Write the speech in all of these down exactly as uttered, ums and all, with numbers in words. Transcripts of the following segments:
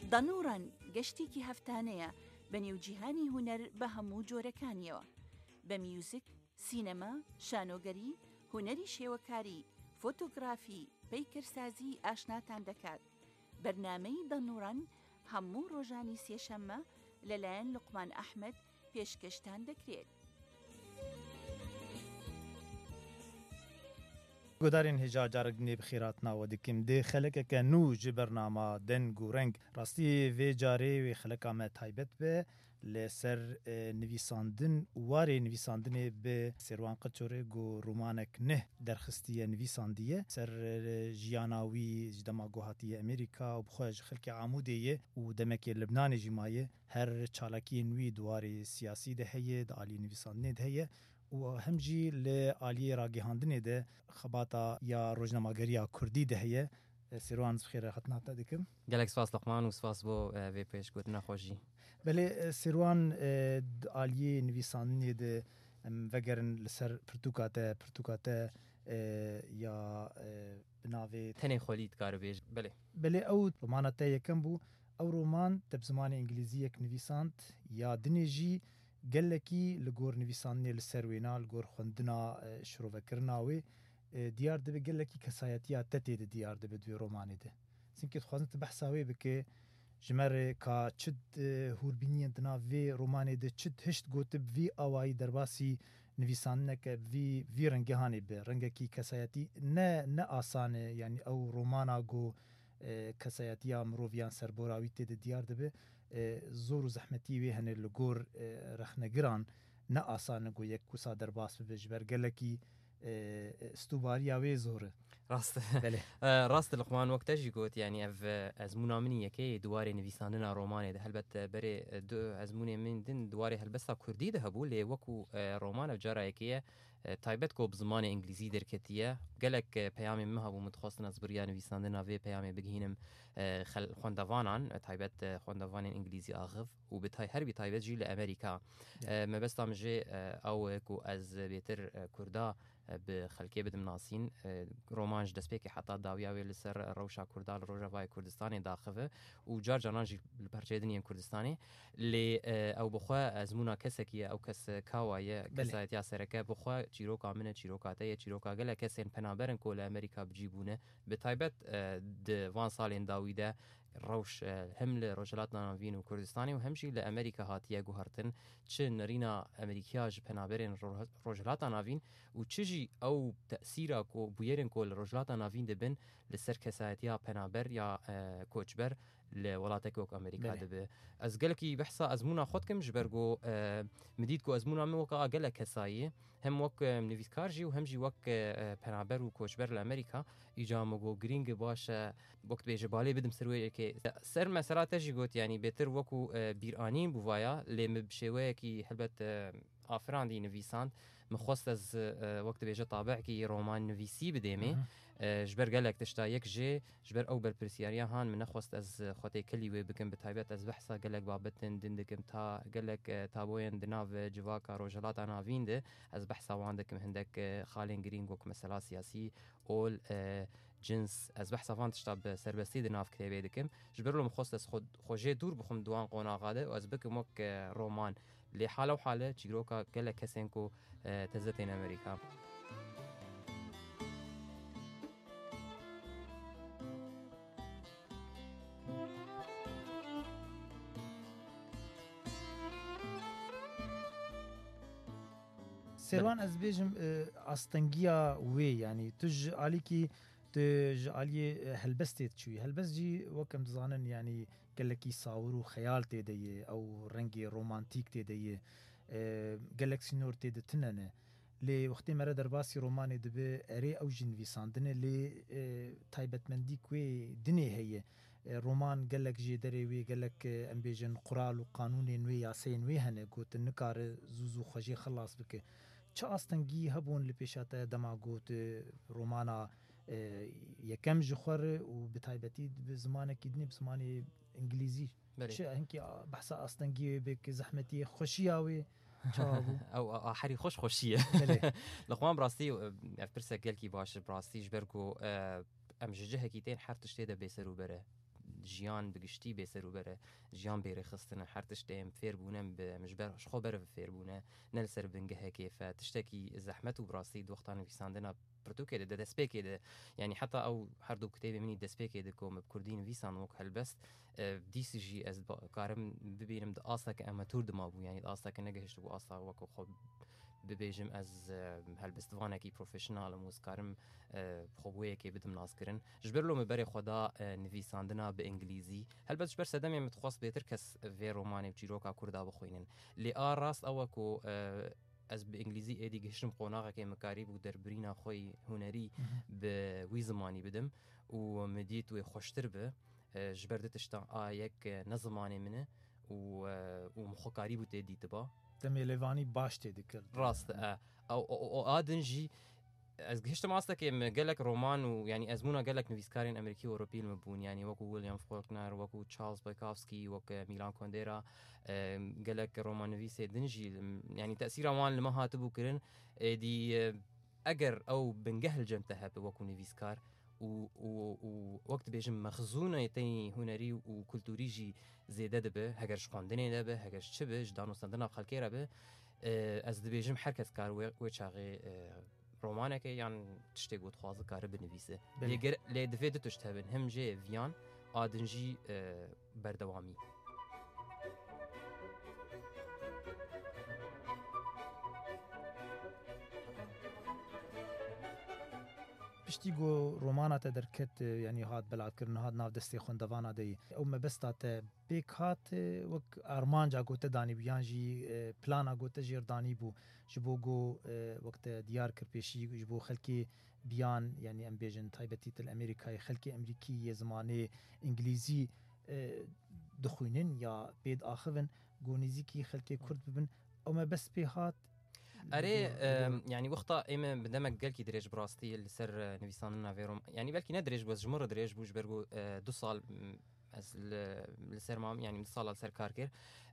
دانوڕان گەشتێکی هەفتانەیە بە نێوجیهانی هونەر بە هەموو جۆرەکانیەوە، بە میوزیک، سینەما، شانۆگەری، هونەری شێوەکاری، فۆتۆگرافی، پەیکەرسازی ئاشناتان دەکات. بەرنامەی دانوڕان هەموو ڕۆژانی سێشەممە لەلایەن لوقمان ئەحمەد پێشکەشتان دەکرێت. گۆدارین هێجا جارێک دنێ بخێرات ناوە دکیم دێ خەلەکەکە نو ji بەرنامە دەنگ و ڕەنگ ڕاستی vê carê wê xeleka me taybet be li ser nivîsandin û warê nivîsandinê bi Serwan Qeçorê got romanek neh derxistiye nivîsandiye ser jiyana wî ji dema got hatiye Amerîka û bixwe ji xelkê Amûdê ye û demekê Libnanê jî maye her çalakiyên wî di warê siyasî de heye di aliyê nivîsandinê de heye و هم جی ل عالیه راگهاندنی ده خباتا یا روزنامه‌گریه کردی ده هیه. سیروان بخیر خدمت دادیم. گلک سپاس لقمان و سپاس بو وی پیش گوت نخوشی. بله سیروان عالیه نویسندنی ده وگرن لسر پرتوکاته پرتوکاته یا بناوی تنی خالید کار بیش. بله. بله او رومان تا یکم بو او رومان تب زمان انگلیزی یک نویساند یا دنیجی گلکی لگور نویسانی لسروینا لگور خوندنا شروعکرناوی دیار دبی گلکی کسایتیا تتید دیار دبی دوی رومانی ده. سینکت خوازنت بحثاوی بکه جمره کا چد هوربینین دنا وی رومانی ده چد هشت گوتب وی آوایی درباسی نویسانه که وی وی رنگهانی به رنگه کی کسایتی نه نه آسانه یعنی او رومانا گو کسایتیا مروویان سربوراوی تید دیار دبی زور و زحمتی وی هنر لگور رخنگران نه آسان گو یک کوسا در باس ببیج برگلکی استوباری آوی زوره راست بله راست لقمان وقت جی گوت یعنی اف از منامنی یکی دواره نویساندن رومانه ده البته بره دو از منی من دن دواره هلبستا کردی ده هبو لی وکو رومان جرا یکیه تایبت کو بزمان انگلیزی درکتیه گلک پیام مه بو متخصص از بریا نویساندن اوی پیام بگینم خل خوندوانان تایبت خوندوان انگلیزی آغف و بتای هر بی تایبت جی لامریکا مبستا مجه او کو از بیتر کردا بخلکه بدم ناسین رومانج دسپیک حتی داویاوی لسر روشا کردال روجا وای کردستانی داخله و جار جانانجی البرچدنی کردستانی لی او بخوا ازمونا کسکیه او کس کاوایه کسایت یا سرکه بخوا چیروکا منه چیروکا ته چیروکا گله کسین پنابرن کول امریکا بجیبونه به تایبت د وان سالین داویده روش هم لرجلات ناوین و کردستانی و همشی لامریکا هاتیه گوهرتن چه نرینا امریکیاج پنابرن رجلات ناوین و چجی او تأثیرا کو بویرن کول رجلات ناوین دبن لسر کسایتیا پنابر یا کوچبر لولاتك وك امريكا دبه از قالكي بحثا ازمونا خودكم جبرغو مديدكو ازمونا موقع قالك كساي هم وك نيفيسكارجي وهم جي وك بنابر وكوشبر لامريكا ايجامو جرينج باش وقت بيجبالي بدم سروي كي سر مسرا تجي قلت يعني بيتر وكو بيرانين بوفايا لي مبشوي كي حلبت آفران دی نویساند مخواست از وقت بیجه طابع کی رومان نویسی بدیمه جبر گلک تشتا یک جه جبر او بر پرسیاریا هان من نخواست از خاطر کلی و بکن بتایبت از بحثا گلک بابتن دندکم تا گلک تابوین دناو جواکا روجلات ناوین ده از بحثا واندکم هندک خالین گرینگوک مسئله سیاسی اول جنس از بحثا وان تشتا بسربستی دناف کتابه دکم جبر لهم خواست از خود خوجه دور بخم دوان قناقاده و از بکم وک رومان لحاله وحاله چیروکا گله کسینکو تزتین امریکا سروان از بیجم استنگیا وی یعنی تج علی کی تج علی هلبستت چوی هلبست جی وکم زانن یعنی گلکی صاور و خیال تیده او رنگی رومانتیک تیده گلکسی نور تیده تننه لی وقتی مرا درباسی رومانی دبه اری او جنویساندنه لی تایبتمندی کوی دنی هیه رومان گلک جی دری وی گلک ام بیجن قرال و قانون وی یاسین وی هنه گوت نکار زوزو خوشی خلاص بکه چه استنگی هبون لپیشاته دما گوت رومانا یکم جخور و بتایبتی به زمان کدنی به زمان انگلیزی چه هنکی بحث استنگی بک زحمتی خوشی آوی او حري خوش خوشيه لقمان براستي افرسه قال كي باش براستي جبركو ام جهه كيتين حرت شتي ده بيسرو بره جیان بگشتی بسر و بره جیان بیره خستنه هر تشتیم فیر بونم به مجبر شخو بره فیر بونه نل سر بنگه کیف تشتکی زحمت و براستی دوختان نویساندنا برتو كده ده دسبي كده يعني حتى او هردو كتابي مني دسبي كده كوم بكردين فيسان وك هالبست دي سي جي از كارم ببينم ده اصلا كاماتور دمابو يعني ده اصلا كنجهش بو اصلا وكو خب ببيجم از هالبست وانا كي بروفيشنال موس كارم خبويه كي بدم ناس كرن جبر له مبري خدا نویساندنا بانجليزي هالبست جبر سدم متخصص بيتر كس في روماني بجيروكا كردا بخوينن لي ار راست او كو از بانجلیزی ایدی گشتم قناقه که مکاری بود در برینا خوی هنری به وی زمانی بدم و مدیت و خوشتر به جبردتش تا آ یک نظمانی منه و و مخکاری بود ایدی تبا دمی لیوانی باش تیدی کرد راست او او آدنجی از گشتم اصلا که مگلک رومان و یعنی ازمونا گلک نویسکارین امریکی و اروپی مبون یعنی وکو ویلیام فولکنر وکو چارلز بایکافسکی وکو میلان کوندرا گلک رومان نویس دنجی یعنی تأثیر وان لما هاتبو کرن دی اگر او بنجهل جمتها بوکو نویسکار و و و وقت بيجم مخزونه تاني هنري وكولتوري جي زياده دبه هاجرش خواندنه دبه هاجرش چبه جدانو سندنا خلقيره به از دبيجم حركت كار و چاغي رومانه که یان تشتی گوت خوازه کاره بنویسه لیگر لی دفعه دتشت هبن هم جه ویان آدنجی بردوامی پشتی گو رومانات درکت یعنی هات بلاد کرن هات ناف دستی خوندوانا دی او مبستات بیک هات وک ارمانجا گوت دانی بیان جی پلانا گوت جیر دانی بو جبو گو وقت دیار کر پیشی جبو خلکی بیان یعنی ام بیجن تایبتی تل امریکای خلکی امریکی زمانه انگلیزی دخوینن یا بید آخون گونیزی کی خلکی کرد ببن او مبست بی هات اري يعني وقتا ايما بدمك قال كي دريج براستي السر نويساننا فيروم يعني بلكي ندريج بس جمره دريج بوج برغو دو سال از السر مام يعني من سال السر كاركر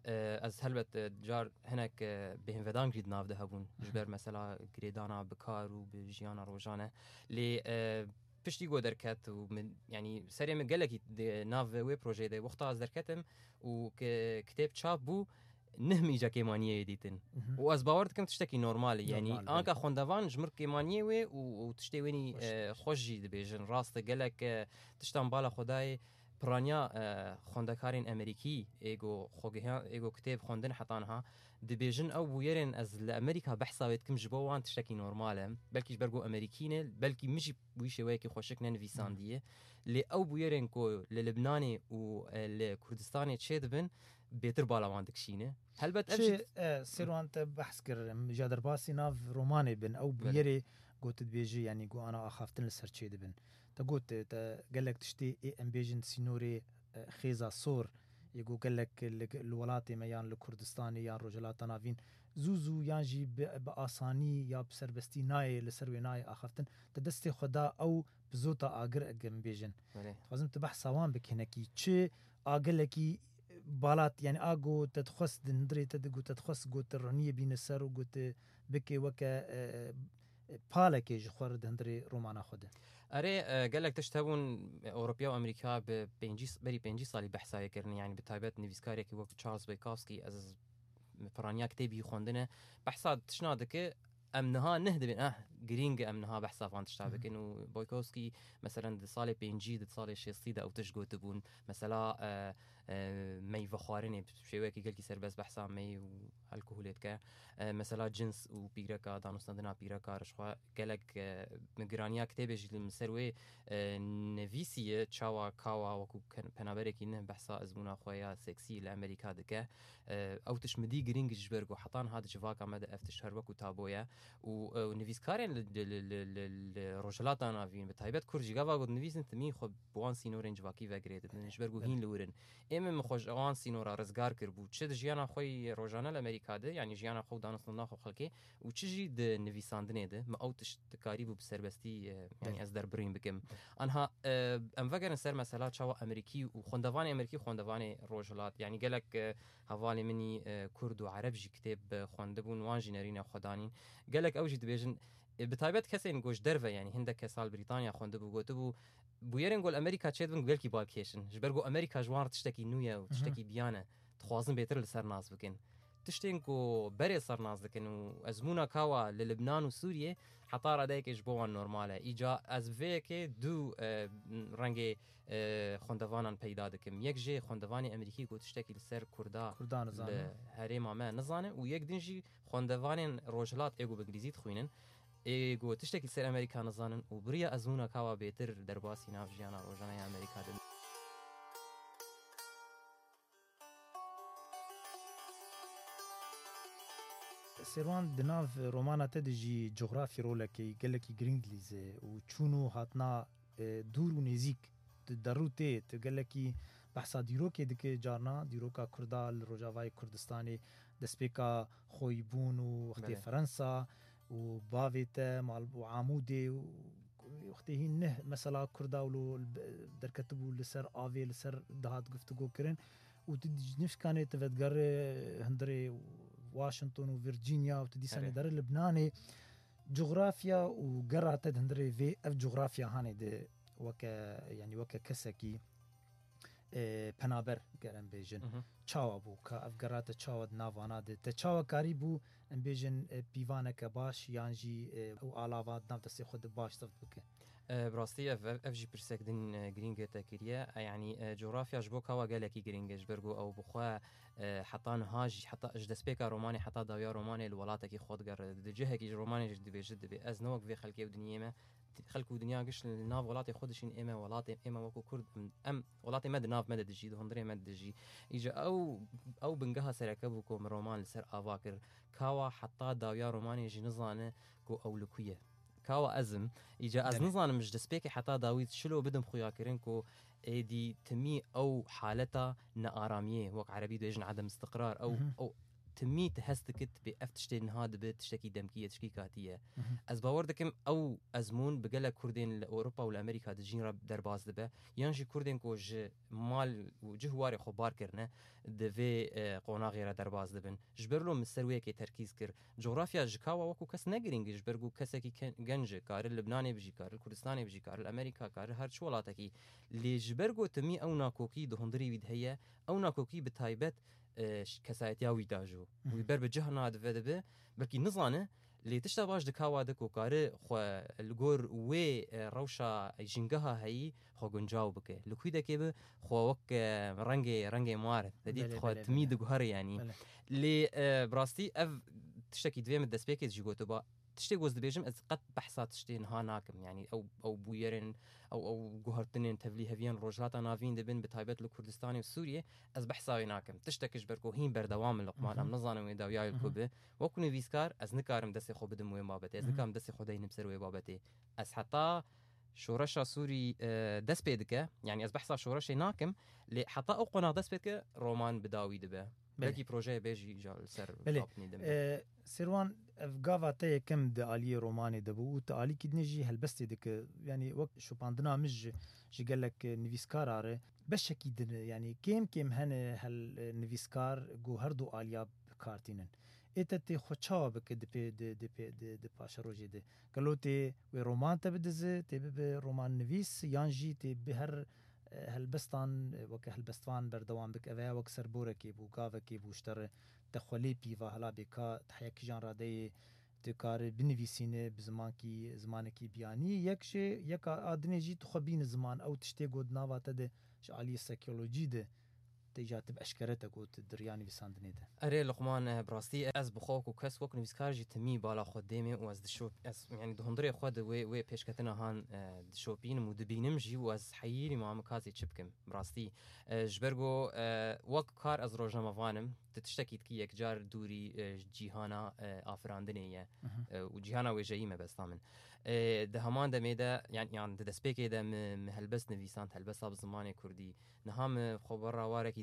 از هلبت جار هناك بهم فدان جريد ناف دهبون جبر مثلا جريدانا بكار وبجيانا روجانه لي پشتی گو درکت و من يعني سری من قال لك ناف وي بروجي ده وقتا از درکتم و كتاب چاپ بو نهمي جا كيمانيه ديتن واز باورد كم تشتكي نورمالي يعني انكا خوندوان جمر كيمانيه وي وتشتي ويني خوجي دبيجن راست قالك تشتم بالا خداي برانيا خوندكارين امريكي ايغو خوغيها ايغو كتاب خوندن حطانها دبيجن او يرن از لامريكا بحثا كم جبوان تشتكي نورماله بلكي برغو امريكيين بلكي مشي ويشي ويكي خوشكنا نفيسانديه لي او بيرن كو للبناني و لكردستاني تشيدبن بيتر بالا وان دكشينه هل بتأجد سيروان بحث كر جادر باسي ناف روماني بن او بيري قلت بيجي يعني قو انا اخافتن لسرچي دبن تا قلت تا قالك تشتي اي ام بيجن سينوري خيزا صور يقو قالك الولاتي ميان لكردستاني يان رجلات نافين زوزو يانجي بآساني يا بسربستي ناي لسروي ناي اخافتن تدستي خدا او بزوتا اگر اگم بيجن لازم تبحث سوان بك هناكي چه اقلكي بالات يعني اگو تدخس دندري تدگو تدخس گو ترنيه بين السر و گوت بكي وكا بالك جخور دندري رومانا خده اري قال لك تشتهون اوروبيا وامريكا بينجي بري بينجي صالي بحثايه كرني يعني بتايبات نيفيسكاري كي وقت تشارلز بايكوفسكي از فرانيا كتابي خوندنه بحثات تشنادك امنها نهدبن اه جرينج امنها بحثا فان تشتابك انه بايكوفسكي مثلا صالي بينجي صالي شيصيده او تشغو تبون مثلا آه آه مي فخارني بشويكي قال كي سر بس بحثا مي والكحولات كا آه مثلا جنس وبيركا دانوستندنا بيركا رشوا قالك آه مغرانيا كتابج المسروي آه نفيسيه تشاوا كاوا وكو بنابريكي نه بحثا ازمونا خويا سكسي لامريكا دكا آه او تشمدي جرينج جبرغو حطان هذا جواكا مدى افتشهر وكو تابويا ونفيسكارين الرجلات نافين بتايبات كورجي غافا قد نفيسن تمين خب بوان سينورين جواكي فاغريت نجبرغو هين لورن ئێمە مخۆش ئەوان سینۆرا ڕزگار کرد بوو چ ژیانە خۆی ڕۆژانە لە ئەمریکادە ینی ژیانە خۆ دانستن ناخۆ خەڵکێ و چژی د نویساندنێدە مە ئەو تشتکاری بوو بسەربەستی ینی ئەس دەربڕین بکەم ئەنها ئەم ڤەگەرن سەر مەسەلا چاوە ئەمریکی و خوندەوانی ئەمریکی خوندەوانی ڕۆژهڵات ینی گەلک هەواڵی منی کورد و عەرەبژی کتێب خوێندە بوون وانژی نەرینە خۆدانین گەلک ئەوژی دەبێژن بتایبەت کەسێن گۆش دەرڤە ینی هەندێک کە ساڵ بریتانیا خوێندە بوو گوتە بوو بویێرن گۆل ئەمریکا چێت بن گوێلکی باکێشن ji ber got ئەمریکا ژوار tiştekî nû ye û tiştekî biyan e dixwazin bêtir li ser nas bikin tiştên ku berê ser nas dikin û ezmûna kawa li Libnan û Sûriyê heta radeyekê ji bo wan normal e îca ez vêyekê du rengê xwendevanan peyda dikim yek jê xwendevanê Emerîkî ku tiştekî li ser Kurda li herêma me nizane û yek din jî xwendevanên rojhilat ê ku bi ingilîzî dixwînin ego tiştekî ser Amerîka nizanin û biriya ezmûna kawa bêtir derbasî nav jiyana rojanaya Amerîka de سێروان دناv romana te de jî coğrafî rolekê gelekî giring lîze û çûn û hatna dûr û nêzik derûtê tu gelekî behsa dîrokê dike carna dîroka Kurda li Rojavayê Kurdistanê destpêka xwîbûn û xtê Fransa û bavê te mal û Amûdê û xtê hîn neh mesela Kurda û derketibû li ser avê li ser dihat guftugû kirin û tu nifşkanê tu vedgerê hindirê Washington û Virginia û tu dîsanê derê Libnanê coğrafya û gera te hindirê vê ev coğrafya hanê de weke yanî weke kesekî penaber gerem bêjin çawa bû ka ev gera te çawa di navana de te çawekarî bû em bêjin pîvaneke baş yan jî ew alava nav destê xwe di baş tevt bike براستی اف جی پرسک دین گرینگ تکریه یعنی جغرافیا جبو کوا گلکی گرینگ جبرگو او بخوا حتی نهاج حتی اجدسپیکا رومانی حتی داویا رومانی الولاتا کی خود گر دجه کی رومانی جدی بجد به از نوک وی خلقی و دنیای ما خلق و دنیا گش ناف ولات خودشین اما ولات اما وکو کرد ام ولات مد ناف مد دجی هندری مد دجی ایجا او او بنگها سرکبو کو رومان سر اواکر کوا حتی داویا رومانی جنزانه کو اولکویه كاوا أزم إجا أز نظام مش دسبيك حتى داويد شلو بدم خويا كرينكو إيدي تمي أو حالتا نآرامية وق عربي دويجن عدم استقرار أو أو تمي تهستكت بأفتشتين هاد بتشتكي دمكية تشكي كاتية أز باوردكم أو أزمون بقلا كردين لأوروبا والأمريكا دجين رب درباز دبا يانجي كردين كو ج مال وجهواري خبار كرنا دفي قونا غير درباز دبن جبرلو مستروية كي تركيز كر جغرافيا جكاوا وكو كس نگرينج جبرگو كسكي گنج كار اللبناني بجي كار الكردستاني بجي كار الأمريكا كار هر شولاتكي اللي جبرگو تمي أو ناكوكي دهندري بيد هيا أو ناكوكي بتايبت کەسایەتیا وی داژوو وی بەر بە جەهنا دەبێ دەبێ بەلکی نزانە لێ تشتا باش دکاوا دەک و کارە خۆ لەگۆر وێ ڕەوشە ژینگەها هەیی خۆ گونجاو بکە لەکوی دەکێ بە خۆ وەک ڕەنگێ ڕەنگێ موارد دەدیت خۆ تمی دگوهەر ینی لێ بڕاستی ئەv تشتێکی دوێمە دەستپێکێت ژی گۆتە بە تشتێک گۆز دەبێژم ئەس قەت بەحسا تشتێن ها ناکەم ینی ئەو ئەو بویێرن ئەو ئەو گوهرتنێن تەبلی هەڤیان ڕۆژهاتە ناوین دەبن بە تایبەت لە کوردستانی و سووریە ئەس بەحساوی ناکەم تشتێکش بەرکۆ هین بەردەوام لەقمان ئەم نەزانم وێ داویای کۆ بێ وەکو نویسکار ئەس نکارم دەستی خۆ بدم وێ بابەتێ ئەس نکام دەستی خۆدای نمسەر وێ بابەتێ ئەس حتا شۆڕەشە سووری دەست پێ دکە یعنی ئەس بەحسا شۆڕەشی ناکەم لێ حتا ئەو قۆنا دەست پێکە ڕۆمان بداوی دەبێ بەلکی پرۆژەیە بێژی جال سەر سێروان ev gava te yekem di aliyê romanê de bû û tu alîkî jî helbestê dike yanî wek şopandina min ji ji gelek nivîskar are beşekî din yanî kêm kêm hene hel nivîskar got her du aliya bikartînin ê te tê xwe çawa bike dipê dipê di paşa rojê de gelo tê wê roman te bidize tê bibe roman nivîs yan jî tê bi her helbestan weke helbestvan berdewam bik ev wek serborekê bû gavekê bû ji te re te xwelê pîva hela bêka heyekî jan radeyê tu karî binivîsîne bi zimankî zimanekî biyanî yek jê yeka adinê jî tu xwe bînî ziman ew tiştê got nava te de ji aliyê sekolojî de تيجا تبقى شكرتك وتدرياني بساندني ده أري لقمان براستي أز بخوك وكس وك نفسكار جي تمي بالا خدامي وأز دشوب أز يعني دهندري خد وي وي بيشكتنا هان دشوبين مدبينم جي وأز حييني مع مكازي تشبكم براستي جبرجو وك كار أز روجنا مفانم تتشتكي تكي يكجار دوري جيهانا آفراندنية وجيهانا وجايمة بس طامن ده همان ده ميدا يعني يعني ده سبيكي ده مهلبس نفيسان هلبس أب زماني كردي نهام خبر روارك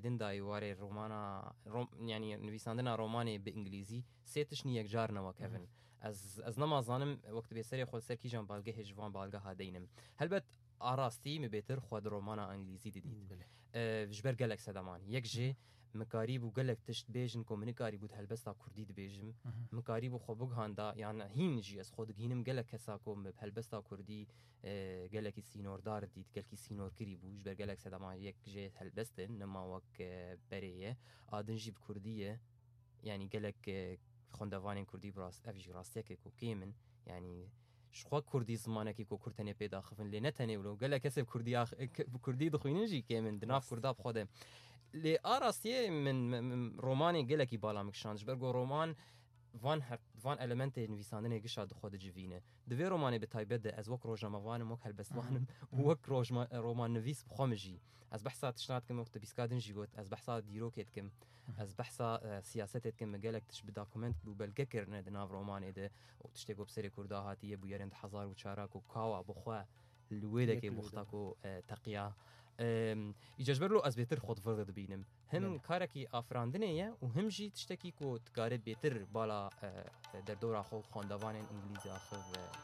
دن دای واره رومانا روم يعني نویساندنا رومانی به انگلیزی سیتش نیک جار نوا کفن از از نمازانم وقت به سری خود سر کی جان بالگه هجوان بالگه هادینم هلبت آراستی مبتر خود رومانا انگلیزی دیدید جبر گلک سدمان یک جه مکاری بو گلک تشت بیجن کومنیکاری بود هلبستا کردی بیجم مکاری بو خوب هاندا یعنی هین جی از خود گینم گلک کسا کوم به هلبستا کردی گلکی سینور دار دید گلکی سینور کری بو جبر گلک سدمان یک جه هلبستن نما وک بریه آدن جیب کردیه یعنی گلک خوندوانی کردی براس افجی راستیه که کو کیمن یعنی شخوا کردی زمانه کی کو کردنی پیدا خفن لی نتنی ولو گله کسب کردی آخ کردی دخوینن جی که من دناف کرداب خودم لی آراستی من رومانی گله کی بالا مکشانج برگو رومان وان هر وان المنت نویساندن گشاد خود جوینه دوی رومانی به تایبد از وک روزنامه‌وان مک هلبستوانم وک رومان نویس بخوامجی از بحثات شنات کم وقت بیسکادن جیگوت از بحثات دیروکت کم از بحثا سیاست کم مجالك تش بدوكمنت بو بلگکر نه دناف رومان اده و تشتگو بسری کرده هاتیه بو یارند هزار و چارک و کاوا بخوا لویده که بختاکو تقیا ایجاجبرلو از بهتر خود فرد بینم هم کارکی آفراندنه و هم جی تشتکی کو تکاره بهتر بالا در دور آخو خواندوان انگلیزی آخو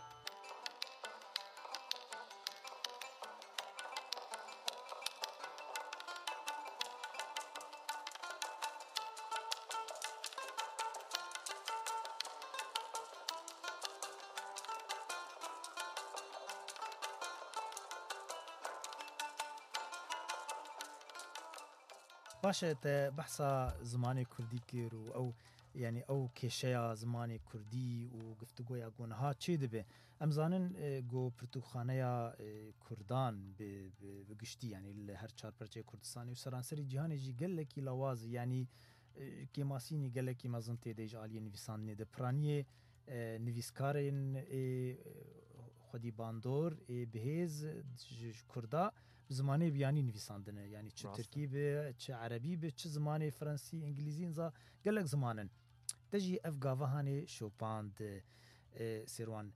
باشه ته بحثا زمانی کردی کرو او یعنی او کشیا زمانی کردی و گفتگویا گونها چی دبه امزانن گو پرتوخانه یا کردان به گشتی یعنی هر چهار پرچه کردستانی و سرانسری جهانی جی گلکی لواز یعنی که ماسینی گلکی مزنته دیج آلی نویسان ده پرانی نویسکارین خودی باندور بهز کردا زمانی بیانی نویساندنه یعنی چه ترکی به چه عربی به چه زمانی فرانسی انگلیزی انزا گلک زمانن تجی افغاوهانی شوپاند سیروان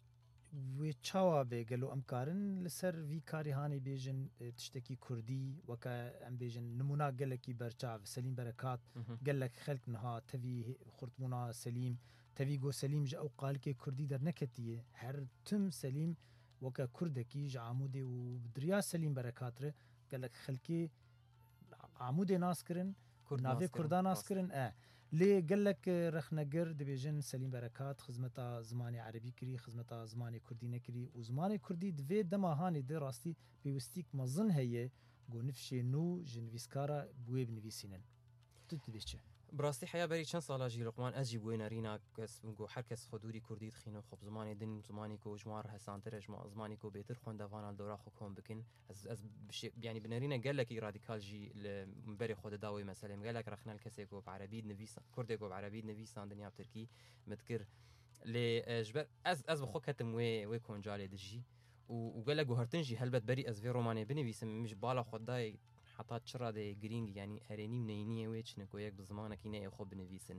و چاوا به گلو امکارن لسر وی کاری هانی بیجن تشتکی کردی وکا ام بیجن نمونا گلکی برچاو سلیم برکات گلک خلق نها توی خورتمونا سلیم توی گو سلیم جا او قال که کردی در نکتیه هر تم سلیم وکا کردکی جا عمودی و دریا سلیم برکاتره گلک خلقی عمودی ناس کرن ناوی کردان ناس کرن اه لی گلک رخنگر دبیجن سلیم برکات خدمتا زمانی عربی کری خدمتا زمانی کردی نکری و زمانی کردی دوی دماهانی ده راستی پیوستیک مزن هیه گو نفشه نو جنویسکارا بوی بنویسینن تو دبیچه براستی حیا بری چند سالا جی لقمان از جی بوی نرینا کس مگو هر کس خودوری کردی خینو خب زمانی دن زمانی کو جمار حسانتر جمع زمانی کو بهتر خوندوان الدورا خو کم بکن از از یعنی بنرینا قال لك راديكال جی بری خود داوی مثلا قال لك رخنا الكسي کو بعربي نویس کردی کو بعربي نویس دنیا ترکی متکر ل جبر از از بخو کتم وی وی کنجاله دجی و قال لك هرتنجي هلبت بري از في روماني بنویسم مش بالا خدای حتى تشرا دي جرينج يعني اريني منينيه ويش نكو يك بزمانك ينه خو بنويسن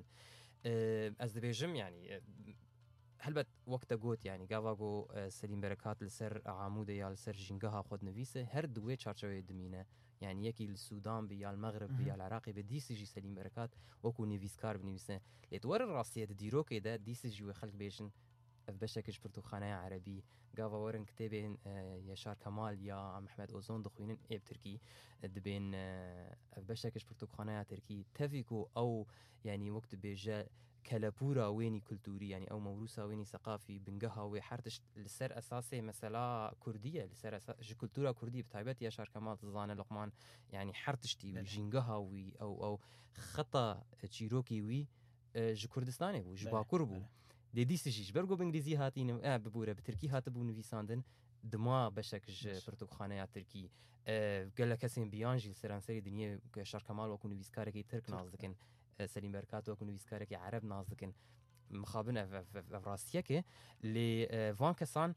از دبيجم يعني هلبت وقت قوت يعني قاواغو سليم بركات لسر عمود يا لسر جنگها خود نويسه هر دوه چارچوبه دمينه يعني يكي السودان بيا المغرب بيا العراق بدي سي جي سليم بركات وكو نويسكار بنويسه لتور الراسيه ديرو كده دي سي جي خلق بيجن بشكل برتوخانه عربي قاوا ورن كتابين يشار كمال يا محمد اوزون دخوينن اب تركي دبين بشكل برتوخانه تركي تفيكو او يعني وقت بيجا كلابورا ويني كلتوري يعني او موروثه ويني ثقافي بنقها وحرتش لسر اساسي مساله كرديه لسر اساس كلتورا كرديه بتايبت يا شار كمال زانه لقمان يعني حرتشتي وجنقها وي او او خطا تشيروكي وي ج كردستاني بو ج باكور بو دي دي سجيج برغو بانجليزي هاتين اه ببوره بتركي هاتبو نويساندن دما بشكل برتوخانه تركي اه قال لك اسم بيانجي سرانسري دنيا شار كمال وكو نويسكاركي ترك نازدكن سليم بركات وكو نويسكاركي عرب نازدكن مخابن افراسيكه لي فان كسان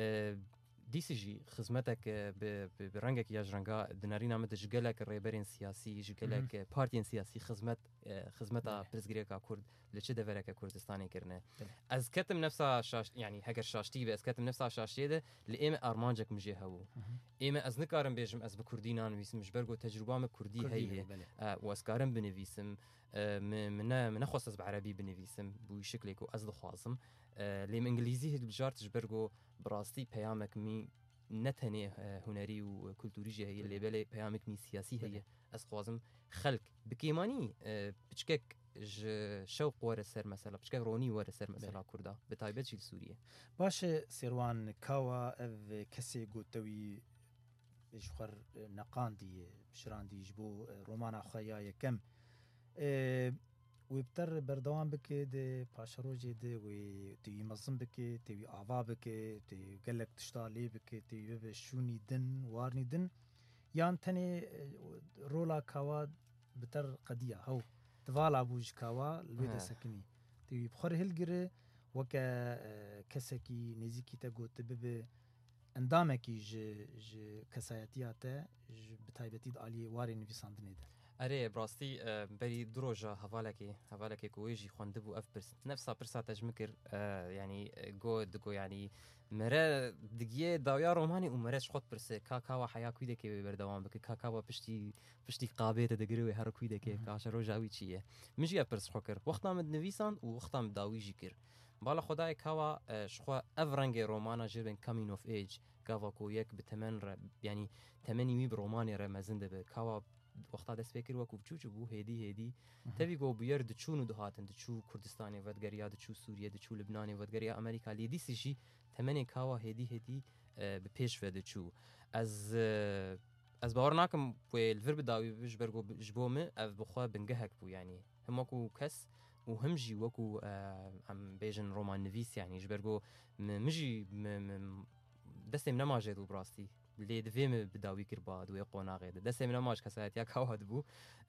دي سي جي خدمتك برنگك يا جرنگا دنارينا متجلك الريبرين سياسي جلك بارتين سياسي خدمت خدمتا برزگريكا كرد لچه دورك كردستاني كرنه از كتم نفسها شاش يعني هكر شاشتي بس كتم نفسها شاشتي ده لئم ارمانجك مجي هو ايما از نکارم بیجم از به کردی نانویسم جبرگو تجربه م کردی هیه و اسکارم بنویسم من من خصوص از عربی بنویسم بو شکلی کو از دخوازم لیم انگلیزی هد بجارت جبرگو براستی پیامک می نتنی هنری و کلتوری جهی اللي بله پیامک می سیاسی هیه از خوازم خلق بکیمانی بچکک شوق ور سر مثلا بچکک رونی ور سر مثلا کردا به تایبت جیل سوریه باشه سیروان کاوا اف کسی گوتوی جخر نقاندی شراندی جبو رومانا خیا یکم ويبتر بردوام بك دي باشروجي دي وي تي مزم بك تي آوا بك تي قالك تشتالي بك تي بشوني دن وارني دن يان تاني رولا كاوا بتر قدية هو تفالا بوج كاوا الويدا سكني تي بخور هلجري وكا كسكي نزيكي تاقو تبب اندامكي ج ج كساياتياتا ج بتايبتيد علي واري نفيساندني ده اره براستی بری دروجا حوالکی حوالکی کویجی خونده بو اف برس نفسا برسا تجمکر یعنی گو دگو یعنی مره دگیه داویا رومانی و مرهش خود برسه کاکاوا حیا کویده که بردوام بکه کاکاوا پشتی پشتی قابیت دگروی هر کویده که کاش روجاوی چیه میجی اف برس خوکر وقتا مد نویسان و وقتا مد داویجی کر بالا خدای کاوا شخوا افرنگ رومانا جربن کامین اوف ایج کاوا کو یک بتمن ر یعنی تمنی می رومانی ر مزنده به کاوا وقتا دست فکر وکو بچوچ بو هدی هدی تبي گو بير دچون و دهاتن دچو کردستانی ودگریا دچو سوریه دچو لبنانی ودگریا امریکا لیدی سیجی تمنی کاوا هدی هدی به پیش و دچو از از باور ناکم و الفرب داوی بش برگو جبومه اف بخوا بنگهک بو يعني همكو كس وهمجي وكو ام بيجن رومان نفيس يعني جبرگو مجي دستم نماجد براستي لي دفيم بداوي كرباد ويقونا غيد دسم نماج كسات يا كاود بو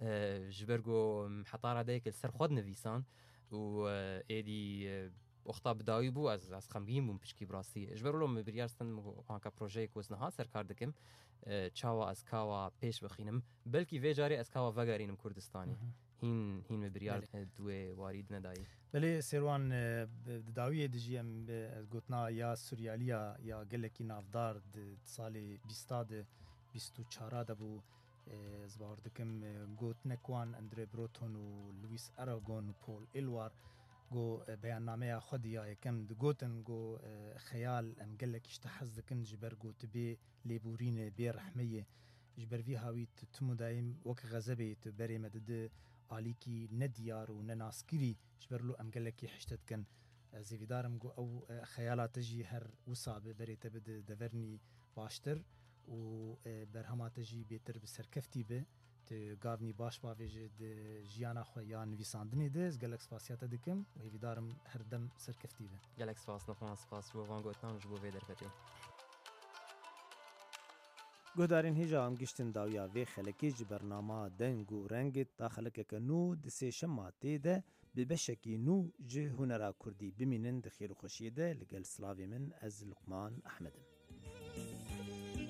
جبرگو حطاره ديك السر خود نفيسان و ايدي وقتا بداوي بو از از خمگیم بوم پشکی براستي جبرلو مبريارستن هانكا بروجي کوزنها سرکار دکم چاوا از کاوا پیش بخینم بلکی وی جاری از کاوا وگارینم کردستانی هین هین مبريار دوی وارد ندایی بله سیروان داویه دجیم گوتنا یا سوریالیا یا گلکی نافدار سال بیستاد بیست و چهار دبو زبار دکم گوت نکوان اندری بروتون و لویس اراگون و پول ایلوار گو بیان نامه خودیا یکم دگوتن گو خیال ام گلک اشتحز دکن جبر گوت بی لیبورین بی رحمیه جبر وی هاویت تمو دایم وک غزبه تبری مدد آلیکی ندیار و نناسکری جبرلو ام گلکی حشتت کن زیویدارم گو او خیالات جی هر وصابه بری تبد دورنی باشتر و برهمات جی بیتر بسرکفتی به ت گاونی باش باویج د جیانا خو یا نویساندنی دز گلکس فاسیات دکم و هیویدارم هر دم سرکفتی به گلکس فاس نفاس فاس جو وان گوتنام جو به درفتی گودارین هیجا ام گشتن داویا و خلکی ج برنامه دنگ و رنگ تا خلک کنو د سه شماته ده به بشکی نو ج هنرا کردی بمینن د خیر خوشیده لگل سلاوی من از لقمان احمدم